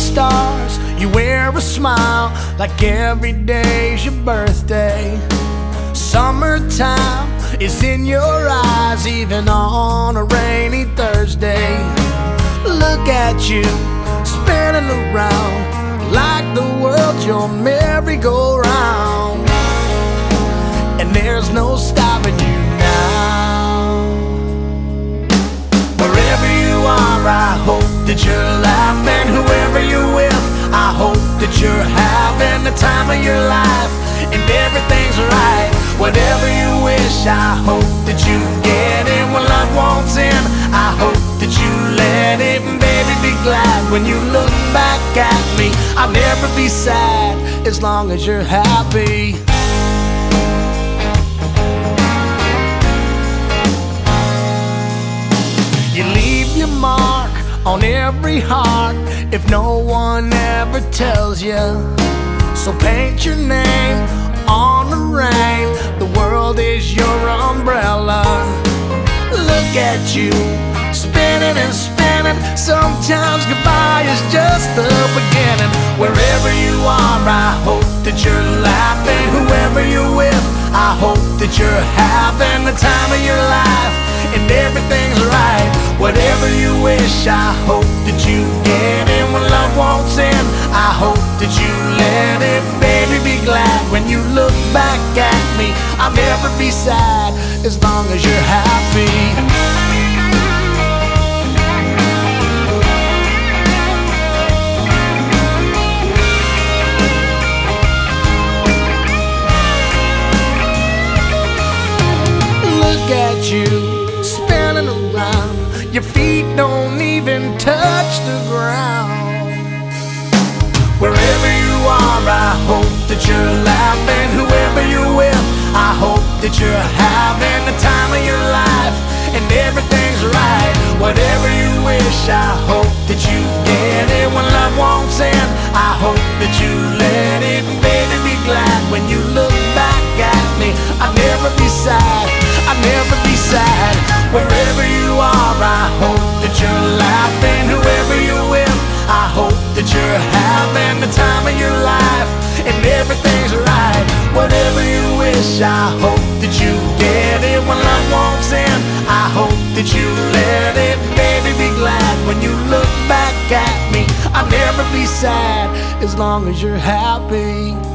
stars, you wear a smile like every day's your birthday. Summertime is in your eyes, even on a rainy Thursday. Look at you, spinning around like the world's your merry-go-round, and there's no stopping you now. Wherever you are, I hope that you're laughing. Whoever you're with, I hope that you're having the time of your life, and everything's right. Whatever you wish, I hope that you get it. When love wants in, I hope that you let it. And baby, be glad when you look back at me. I'll never be sad as long as you're happy. You leave your mark on every heart if no one ever tells you. So paint your name on the rain. The world is your umbrella. Look at you, spinning and spinning. Sometimes goodbye is just the beginning. Wherever you are, I hope that you're laughing. Whoever you're with, I hope that you're having the time of your life, and everything's right. Whatever you wish, I hope that you get it. When love wants in, I hope that you let it. Baby, be glad when you look back at me. I'll never be sad as long as you're happy. Look at you, spinning around. Your feet don't even touch the ground. Wherever you are, I hope that you're laughing. Whoever you're with, I hope that you're having the time of your life, and everything's right. Whatever you wish, I hope that you get it. When love wants in, I hope that you let it. Baby, be glad when you look back at me. I'll never be sad, I'll never be sad. Wherever you are, I hope that you're laughing. Whoever you're with, I hope that you're having the time of your life, and everything's right. Whatever you wish, I hope that you get it. When love wants in, I hope that you let it. Baby, be glad when you look back at me. I'll never be sad as long as you're happy.